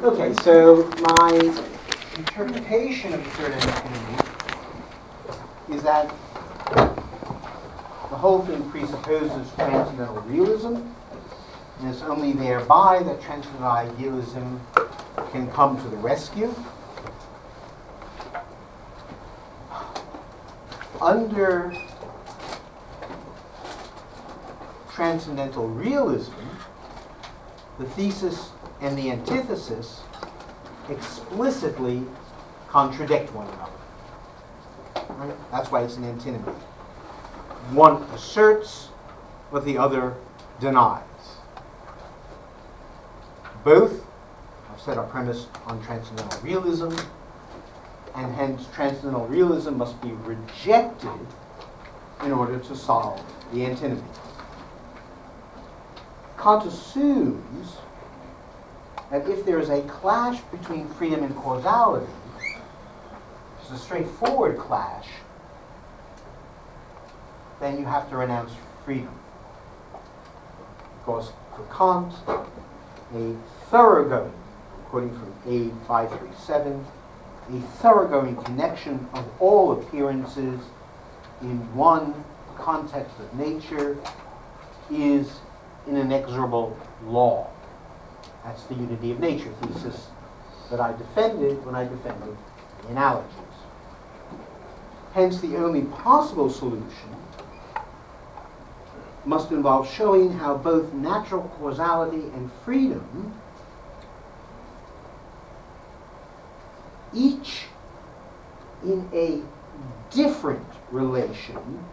Okay, so my interpretation of the third antinomy is that the whole thing presupposes transcendental realism, and it's only thereby that transcendental idealism can come to the rescue. Under transcendental realism, the thesis and the antithesis explicitly contradict one another. Right? That's why it's an antinomy. One asserts what the other denies. Both, I've said, are premised on transcendental realism, and hence transcendental realism must be rejected in order to solve the antinomy. Kant assumes that if there is a clash between freedom and causality, which is a straightforward clash, then you have to renounce freedom. Because for Kant, a thoroughgoing, quoting from A537, a thoroughgoing connection of all appearances in one context of nature is an inexorable law. That's the unity of nature thesis that I defended when I defended the analogies. Hence, the only possible solution must involve showing how both natural causality and freedom, each in a different relation,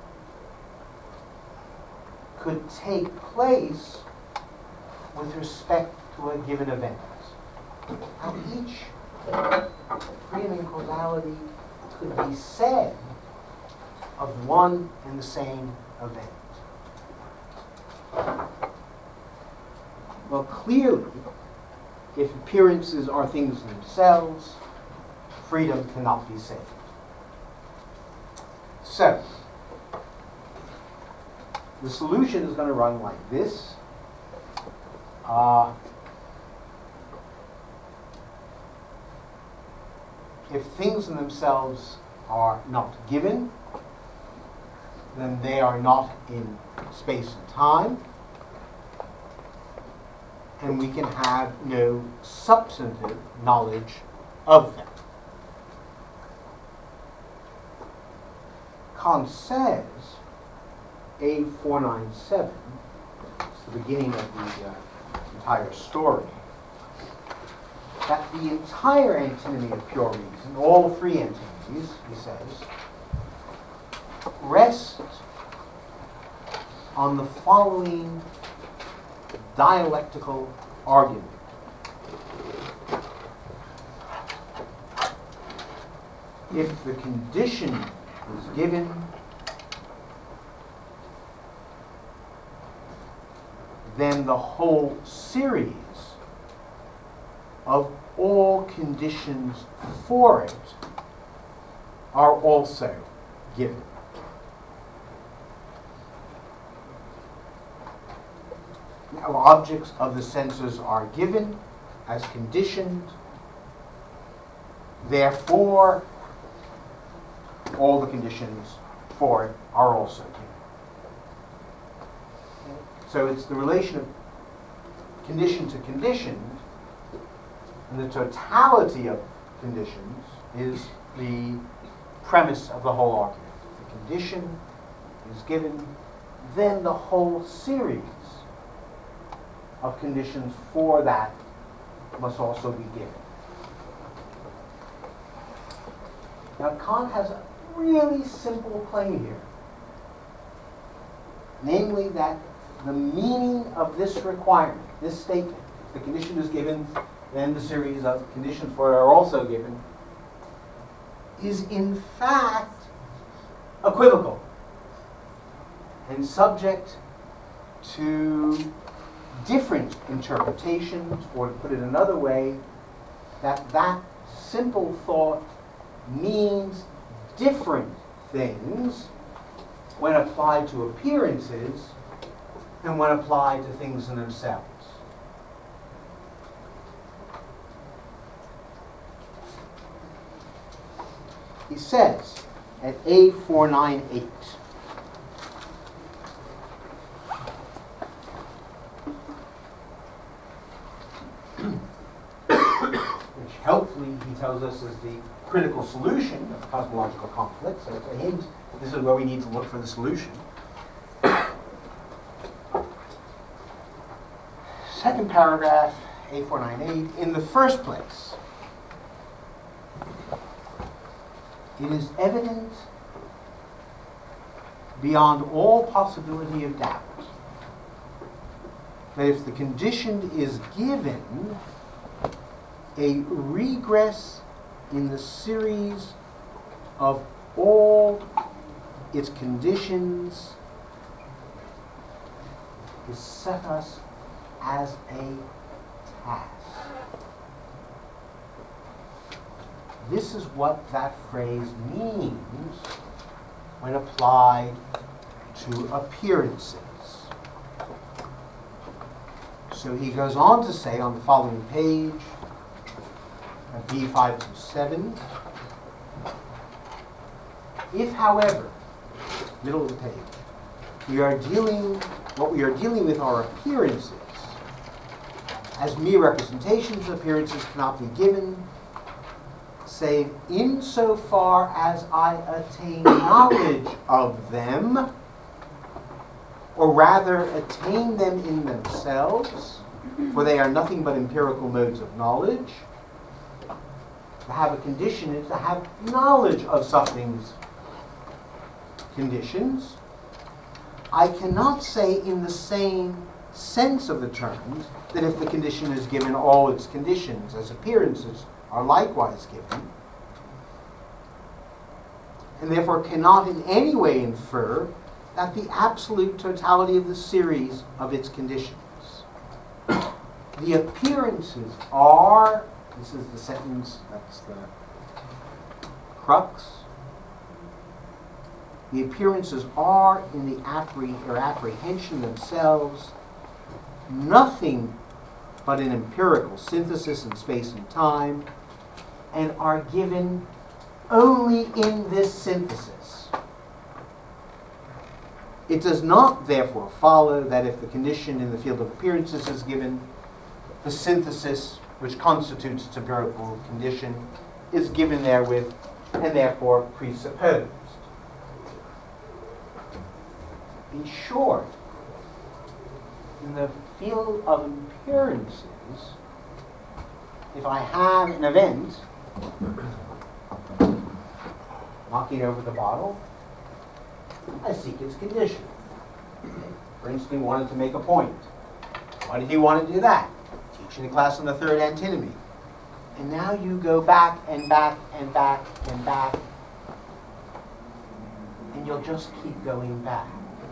could take place with respect to a given event. How each freedom and causality could be said of one and the same event. Well, clearly, if appearances are things themselves, freedom cannot be saved. So, the solution is going to run like this. If things in themselves are not given, then they are not in space and time, and we can have no substantive knowledge of them. Kant says, A497, it's the beginning of the entire story, that the entire antinomy of pure reason, all three antinomies, he says, rest on the following dialectical argument. If the condition is given, then the whole series of all conditions for it are also given. Now, objects of the senses are given as conditioned, therefore all the conditions for it are also given. So it's the relation of condition to conditioned, and the totality of conditions is the premise of the whole argument. If the condition is given, then the whole series of conditions for that must also be given. Now, Kant has a really simple claim here, namely that the meaning of this requirement, this statement, if the condition is given, then the series of conditions for it are also given, is in fact equivocal and subject to different interpretations, or to put it another way, that simple thought means different things when applied to appearances and when applied to things in themselves. he says at A498, which helpfully he tells us is the critical solution of cosmological conflict. So for him, this is where we need to look for the solution. Second paragraph, A498, in the first place, it is evident beyond all possibility of doubt that if the condition is given, a regress in the series of all its conditions is set us as a task. This is what that phrase means when applied to appearances. So he goes on to say on the following page, B527, if, however, middle of the page, what we are dealing with are appearances, as mere representations, appearances cannot be given, save insofar as I attain knowledge of them, or rather attain them in themselves, for they are nothing but empirical modes of knowledge. To have a condition is to have knowledge of something's conditions. I cannot say in the same sense of the terms that if the condition is given, all its conditions as appearances are likewise given, and therefore cannot in any way infer that the absolute totality of the series of its conditions. The appearances are, this is the sentence, that's the crux, the appearances are in the apprehension themselves nothing but an empirical synthesis in space and time, and are given only in this synthesis. It does not, therefore, follow that if the condition in the field of appearances is given, the synthesis which constitutes its empirical condition is given therewith and therefore presupposed. In short, in the field of appearances, if I have an event knocking over the bottle, I seek its condition. For instance, he wanted to make a point. Why did he want to do that? Teaching the class on the third antinomy. And now you go back and back and back and back, and you'll just keep going back.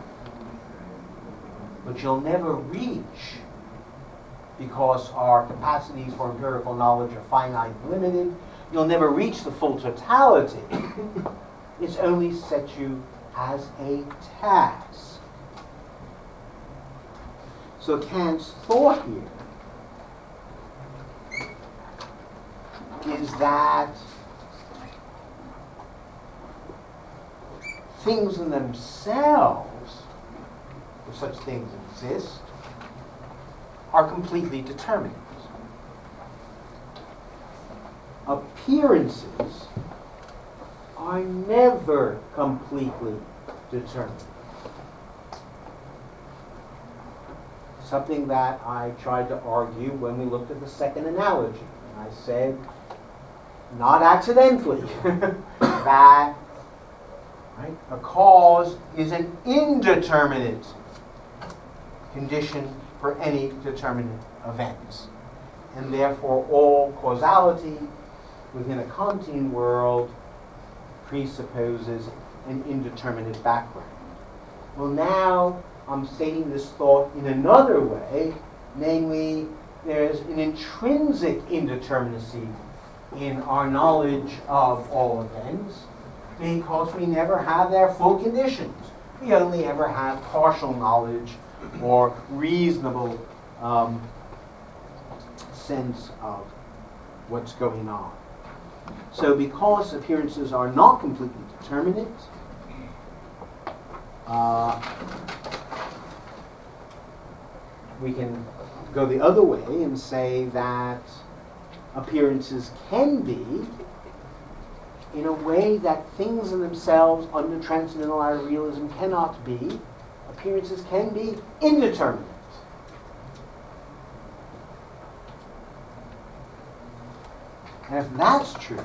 But you'll never reach, because our capacities for empirical knowledge are finite and limited, you'll never reach the full totality. It's only set you as a task. So Kant's thought here is that things in themselves, if such things exist, are completely determinate. Appearances are never completely determined. Something that I tried to argue when we looked at the second analogy. And I said, not accidentally, that a cause is an indeterminate condition for any determinate event. And therefore all causality within a Kantian world presupposes an indeterminate background. Well, now I'm stating this thought in another way, namely, there's an intrinsic indeterminacy in our knowledge of all events because we never have their full conditions. We only ever have partial knowledge or reasonable sense of what's going on. So because appearances are not completely determinate, we can go the other way and say that appearances can be in a way that things in themselves under transcendental idealism cannot be. Appearances can be indeterminate. And if that's true,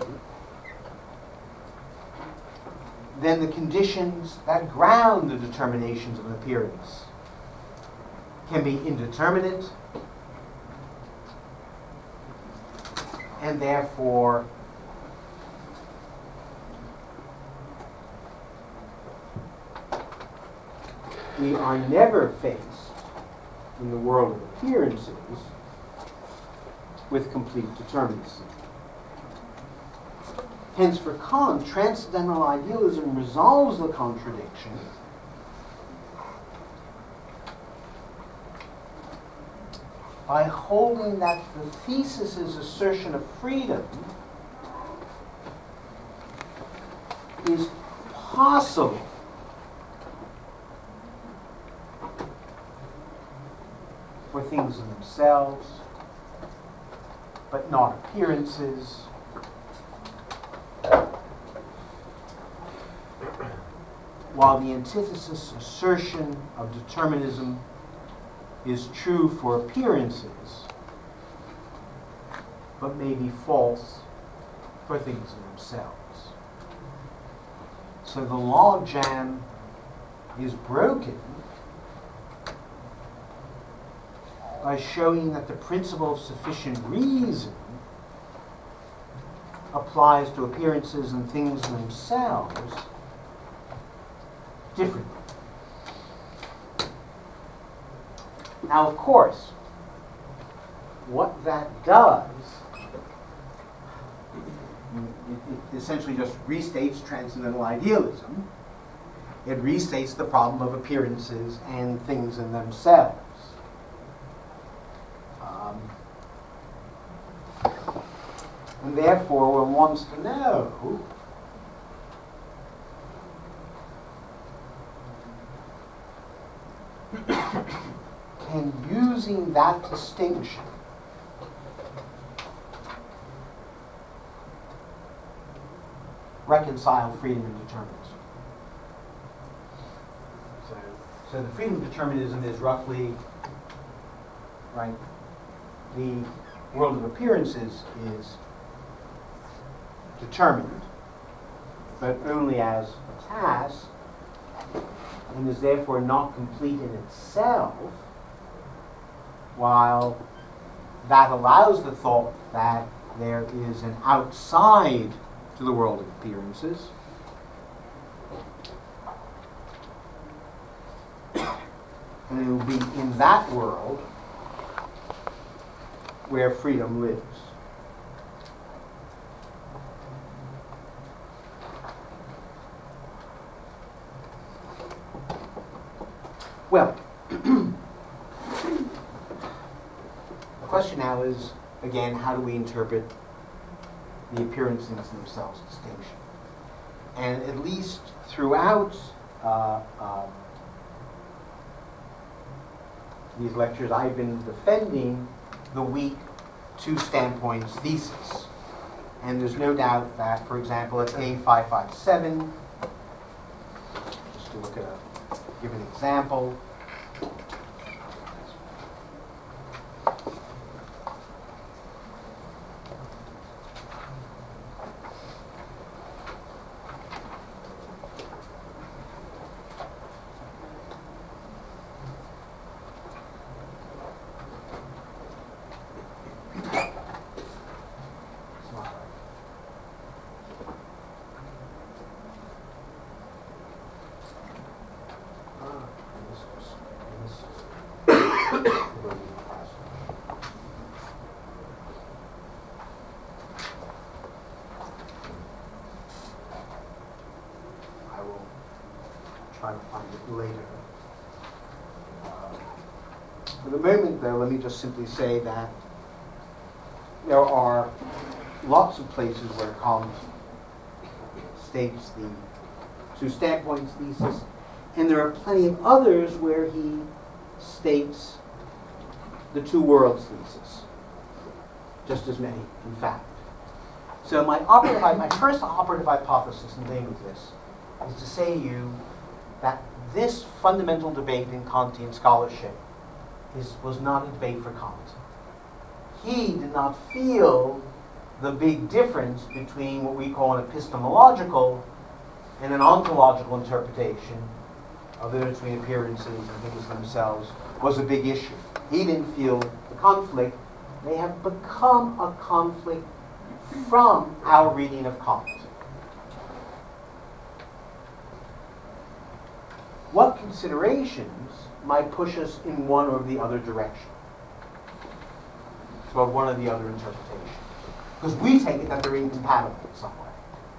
then the conditions that ground the determinations of an appearance can be indeterminate, and therefore we are never faced in the world of appearances with complete determinacy. Hence, for Kant, transcendental idealism resolves the contradiction by holding that the thesis's assertion of freedom is possible for things in themselves, but not appearances. While the antithesis assertion of determinism is true for appearances, but may be false for things in themselves. So the logjam is broken by showing that the principle of sufficient reason applies to appearances and things in themselves differently. Now, of course, what that does, it essentially just restates transcendental idealism. It restates the problem of appearances and things in themselves. And therefore, one wants to know can using that distinction reconcile freedom and determinism. So the freedom of determinism is roughly, right, the world of appearances is determined, but only as a task, and is therefore not complete in itself, while that allows the thought that there is an outside to the world of appearances. And it will be in that world where freedom lives. Well, the question now is, again, how do we interpret the appearances themselves distinction? And at least throughout these lectures, I've been defending the weak two standpoints thesis. And there's no doubt that, for example, at A557, just to look at give an example. For the moment, though, let me just simply say that there are lots of places where Kant states the two standpoints thesis, and there are plenty of others where he states the two worlds thesis. Just as many, in fact. So my first operative hypothesis in dealing with this is to say to you that this fundamental debate in Kantian scholarship was not a debate for Kant. He did not feel the big difference between what we call an epistemological and an ontological interpretation of the difference between appearances and things themselves was a big issue. He didn't feel the conflict. They have become a conflict from our reading of Kant. What considerations might push us in one or the other direction? Or one or the other interpretation? Because we take it that they're incompatible in some way.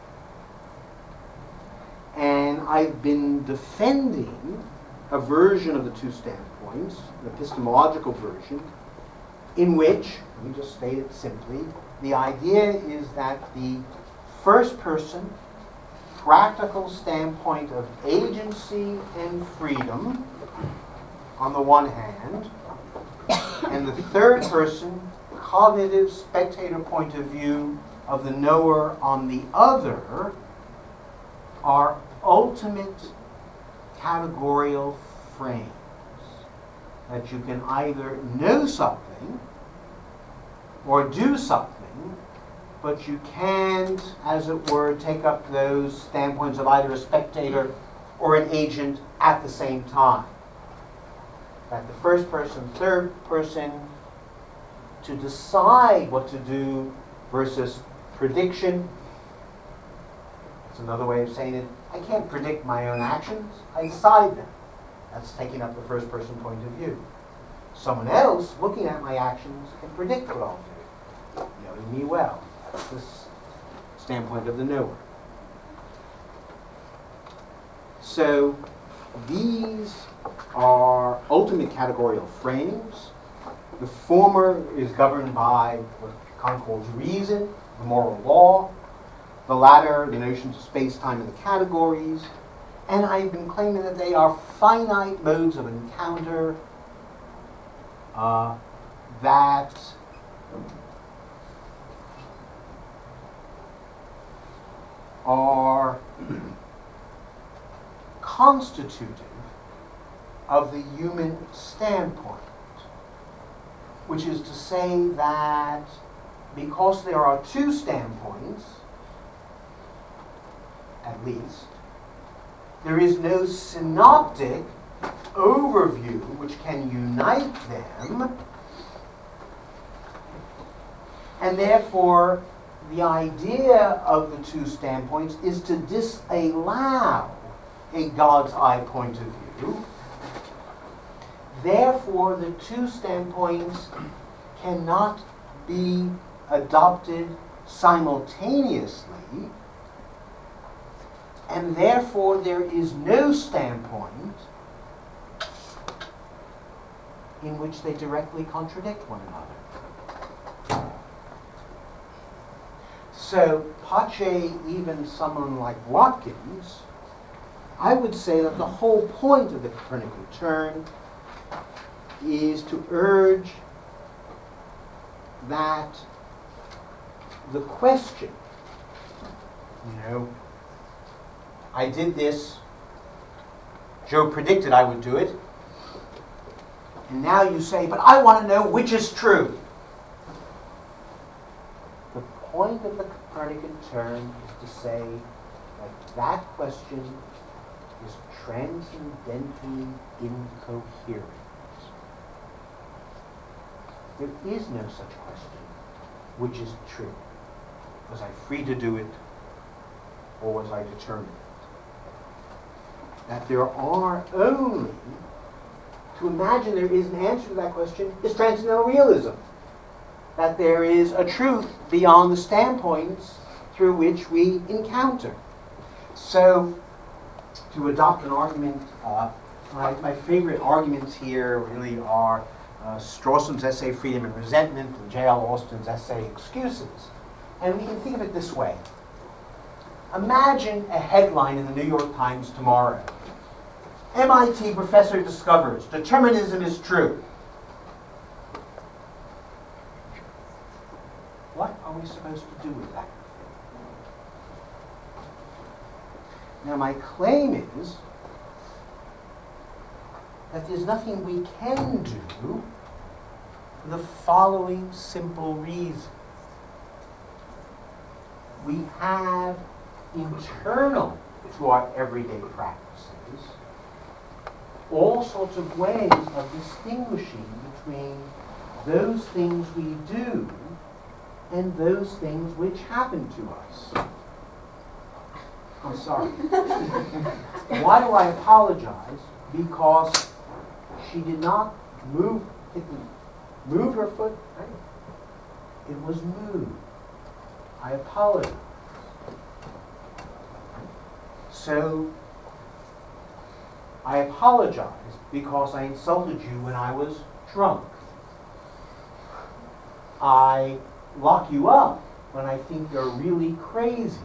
And I've been defending a version of the two standpoints, an epistemological version, in which, let me just state it simply, the idea is that the first person practical standpoint of agency and freedom on the one hand, and the third person cognitive spectator point of view of the knower on the other are ultimate categorical frames. That you can either know something or do something, but you can't, as it were, take up those standpoints of either a spectator or an agent at the same time. That the first person, third person, to decide what to do versus prediction. That's another way of saying it. I can't predict my own actions. I decide them. That's taking up the first person point of view. Someone else looking at my actions can predict what I'll do, knowing me well. That's this standpoint of the knower. So these are ultimate categorical frames. The former is governed by what Kant calls reason, the moral law. The latter, the notions of space, time, and the categories. And I've been claiming that they are finite modes of encounter that are constitutive of the human standpoint, which is to say that because there are two standpoints, at least, there is no synoptic overview which can unite them, and therefore the idea of the two standpoints is to disallow a God's eye point of view. Therefore, the two standpoints cannot be adopted simultaneously, and therefore there is no standpoint in which they directly contradict one another. So, pace even someone like Watkins, I would say that the whole point of the Copernican turn is to urge that the question, I did this, Joe predicted I would do it, and now you say, but I want to know which is true. The point of the Copernican turn is to say that that question is transcendently incoherent. There is no such question, which is true. Was I free to do it, or was I determined? That there are only, to imagine there is an answer to that question is transcendental realism. That there is a truth beyond the standpoints through which we encounter. So, to adopt an argument, my favorite arguments here really are Strawson's essay Freedom and Resentment and J.L. Austin's essay Excuses. And we can think of it this way. Imagine a headline in the New York Times tomorrow. MIT professor discovers determinism is true. What are we supposed to do with that? Now, my claim is that there's nothing we can do for the following simple reason. We have internal to our everyday practices all sorts of ways of distinguishing between those things we do and those things which happen to us. I'm sorry. Why do I apologize? Because she did not move her foot. Right? It was moved. I apologize. So, I apologize because I insulted you when I was drunk. I lock you up when I think you're really crazy.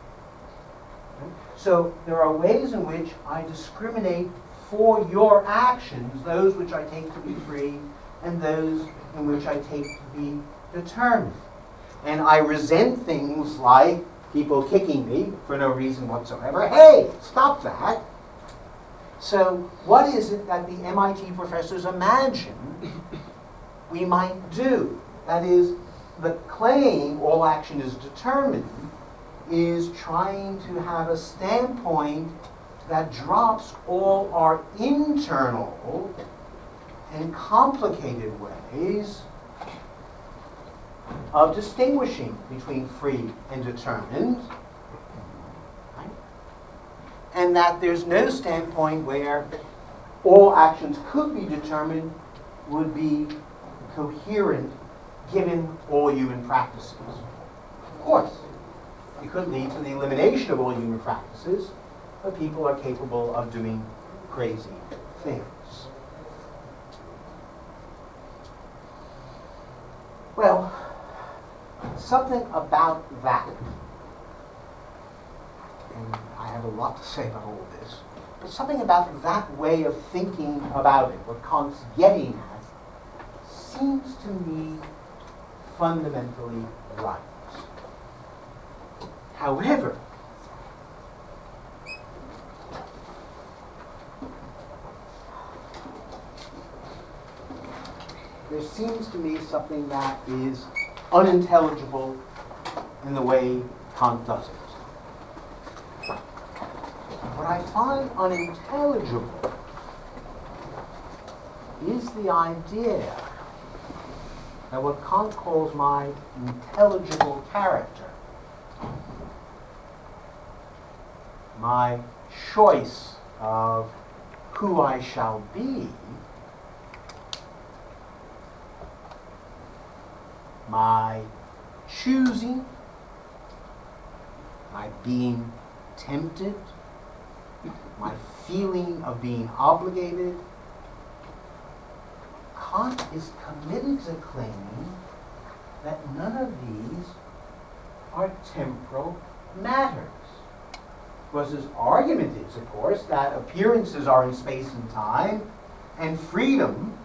So there are ways in which I discriminate for your actions, those which I take to be free and those in which I take to be determined. And I resent things like people kicking me for no reason whatsoever. Hey, stop that. So what is it that the MIT professors imagine we might do? That is, the claim, all action is determined, is trying to have a standpoint that drops all our internal and complicated ways of distinguishing between free and determined, right? And that there's no standpoint where all actions could be determined would be coherent given all human practices. Of course, it could lead to the elimination of all human practices, but people are capable of doing crazy things. Well, something about that, and I have a lot to say about all this, but something about that way of thinking about it, what Kant's getting at, seems to me fundamentally right. However, there seems to me something that is unintelligible in the way Kant does it. What I find unintelligible is the idea that what Kant calls my intelligible character, my choice of who I shall be, my choosing, my being tempted, my feeling of being obligated. Kant is committed to claiming that none of these are temporal matters. Because his argument is, of course, that appearances are in space and time, and freedom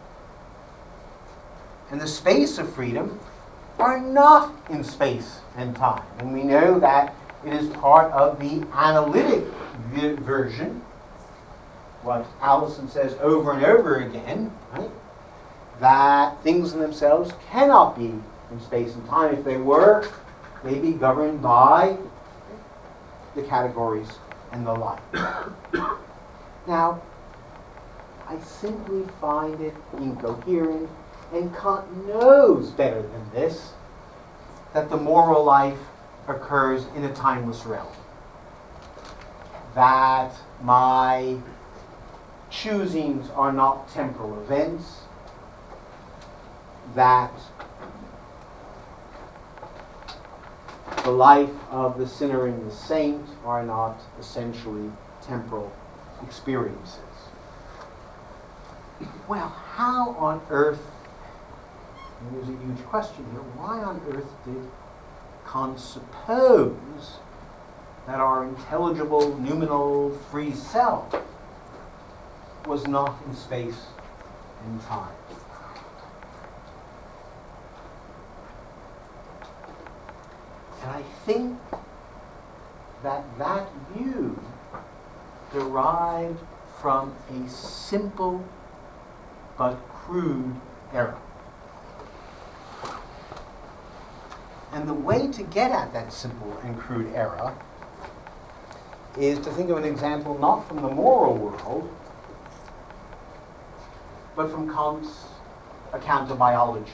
and the space of freedom are not in space and time. And we know that it is part of the analytic version, what Allison says over and over again, right? That things in themselves cannot be in space and time. If they were, they'd be governed by the categories and the like. Now, I simply find it incoherent, and Kant knows better than this, that the moral life occurs in a timeless realm. That my choosings are not temporal events, that the life of the sinner and the saint are not essentially temporal experiences. Well, how on earth, and there's a huge question here, why on earth did Kant supposed that our intelligible, noumenal, free self was not in space and time. And I think that that view derived from a simple but crude error. And the way to get at that simple and crude error is to think of an example not from the moral world, but from Kant's account of biology,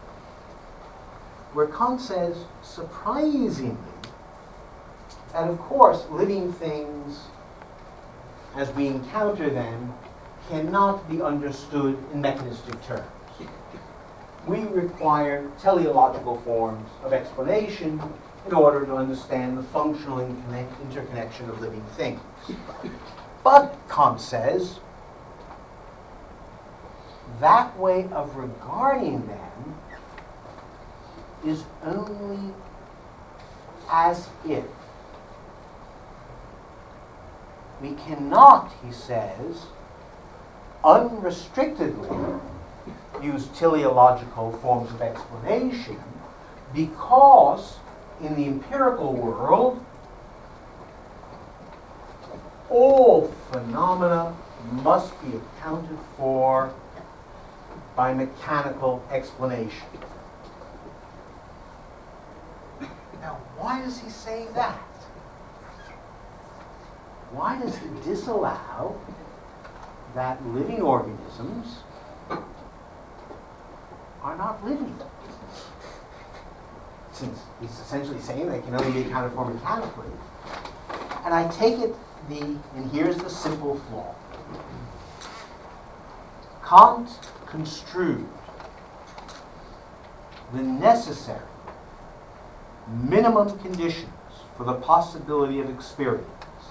where Kant says, surprisingly, that of course living things as we encounter them cannot be understood in mechanistic terms. We require teleological forms of explanation in order to understand the functional interconnection of living things. But, Kant says, that way of regarding them is only as if. We cannot, he says, unrestrictedly use teleological forms of explanation because in the empirical world, all phenomena must be accounted for by mechanical explanation. Now, why does he say that? Why does he disallow that living organisms are not living? Since he's essentially saying they can only be accounted for mechanically. And I take it and here's the simple flaw. Kant construed the necessary minimum conditions for the possibility of experience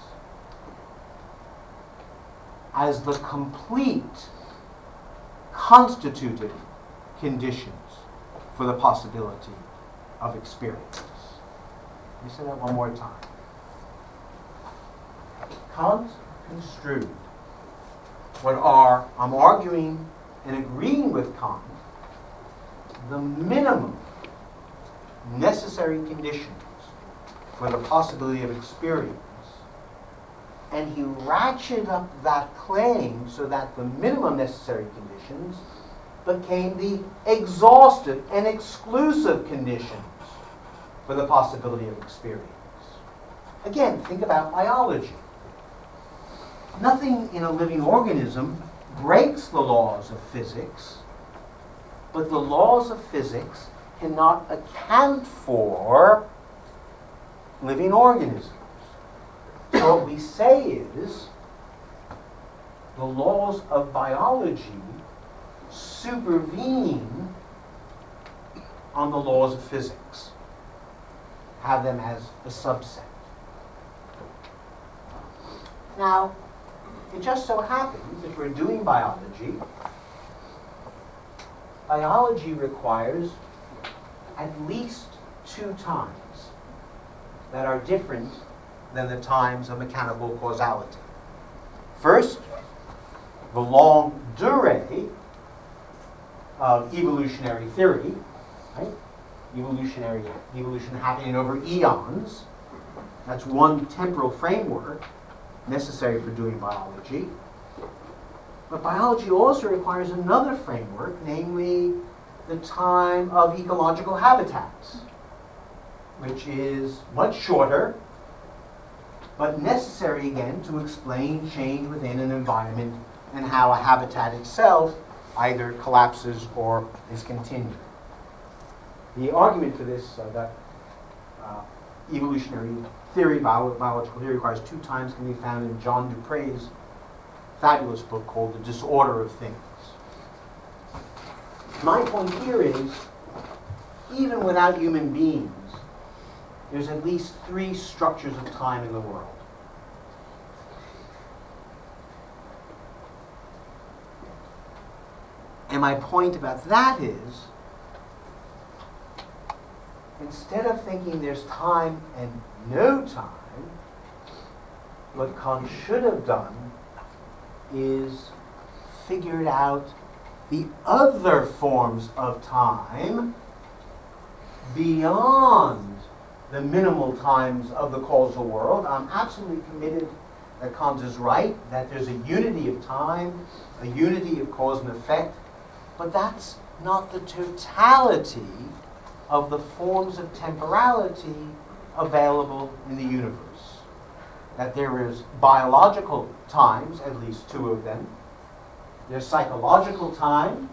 as the complete constitutive conditions for the possibility of experience. Let me say that one more time. Kant construed what are, I'm arguing and agreeing with Kant, the minimum necessary conditions for the possibility of experience. And he ratcheted up that claim so that the minimum necessary conditions became the exhaustive and exclusive conditions for the possibility of experience. Again, think about biology. Nothing in a living organism breaks the laws of physics, but the laws of physics cannot account for living organisms. So what we say is the laws of biology supervene on the laws of physics, have them as a subset. Now, it just so happens, if we're doing biology, biology requires at least 2 times that are different than the times of mechanical causality. First, the longue durée of evolutionary theory, right? Evolution happening over eons. That's one temporal framework necessary for doing biology. But biology also requires another framework, namely the time of ecological habitats, which is much shorter, but necessary again to explain change within an environment and how a habitat itself either collapses or is continued. The argument for this, that evolutionary theory, biological theory, requires 2 times, can be found in John Dupre's fabulous book called The Disorder of Things. My point here is, even without human beings, there's at least 3 structures of time in the world. And my point about that is instead of thinking there's time and no time, what Kant should have done is figured out the other forms of time beyond the minimal times of the causal world. I'm absolutely committed that Kant is right, that there's a unity of time, a unity of cause and effect, but that's not the totality of the forms of temporality available in the universe. That there is biological times, at least two of them. There's psychological time.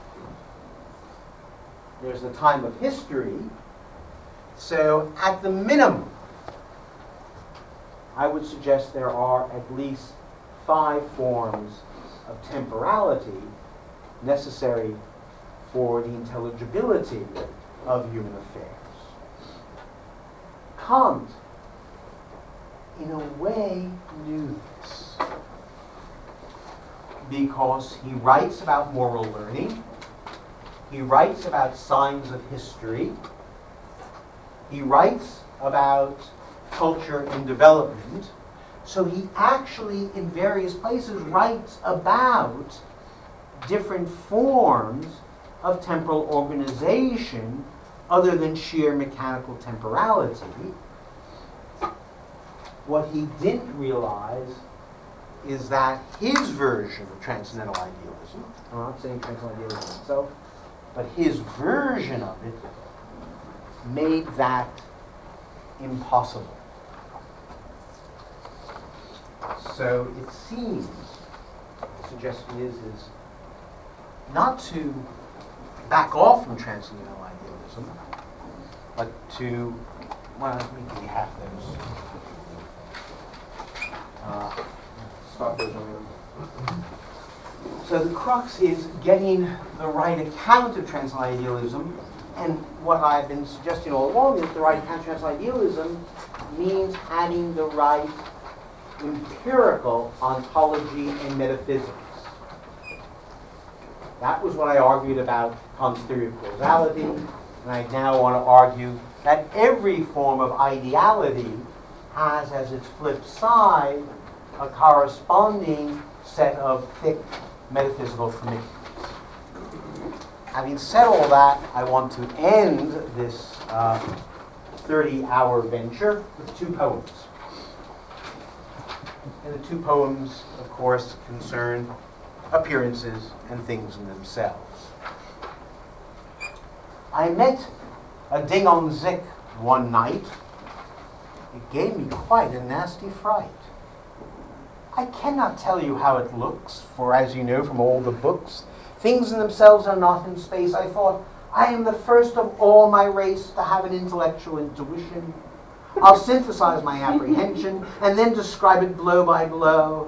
There's the time of history. So at the minimum, I would suggest there are at least 5 forms of temporality necessary for the intelligibility of human affairs. Kant, in a way, knew this because he writes about moral learning, he writes about signs of history, he writes about culture and development, so he actually, in various places, writes about different forms of temporal organization other than sheer mechanical temporality. What he didn't realize is that his version of transcendental idealism, I'm not saying transcendental idealism itself, but his version of it made that impossible. So it seems, the suggestion is not to back off from transcendental idealism, but to, well, let me give you half those. Start those over. So the crux is getting the right account of transcendental idealism, and what I've been suggesting all along is the right account of transcendental idealism means having the right empirical ontology and metaphysics. That was what I argued about Kant's theory of causality, and I now want to argue that every form of ideality has as its flip side a corresponding set of thick metaphysical commitments. Having said all that, I want to end this 30-hour venture with 2 poems. And the 2 poems, of course, concern appearances and things in themselves. I met a ding-dong-zick one night. It gave me quite a nasty fright. I cannot tell you how it looks, for as you know from all the books, things in themselves are not in space. I thought, I am the first of all my race to have an intellectual intuition. I'll synthesize my apprehension and then describe it blow by blow.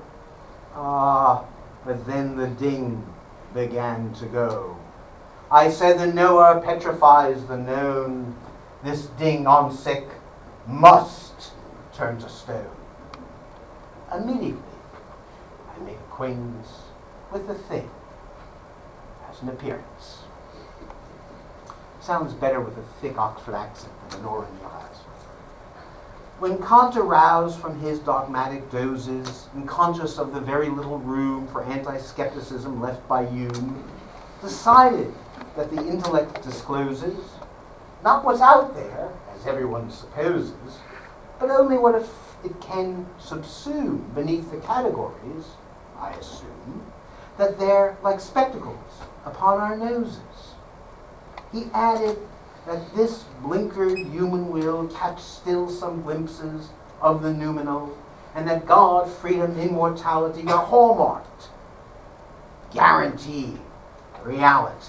But then the ding began to go. I said the knower petrifies the known. This ding-dong-zick must turn to stone. Immediately, I made acquaintance with the thing as an appearance. Sounds better with a thick Oxford accent than an orange eyes. When Kant aroused from his dogmatic dozes and conscious of the very little room for anti-skepticism left by Hume, decided that the intellect discloses not what's out there, as everyone supposes, but only what it can subsume beneath the categories, I assume, that they're like spectacles upon our noses. He added that this blinkered human will catch still some glimpses of the noumenal, and that God, freedom, immortality are hallmarked, guaranteed reality.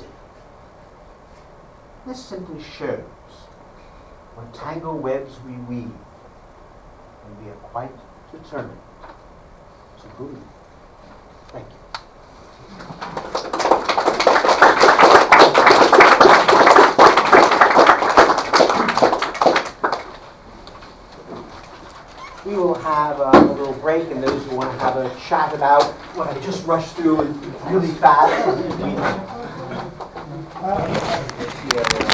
This simply shows what tangled webs we weave, and we are quite determined to believe. Thank you. We will have a little break, and those who want to have a chat about what I just rushed through really fast.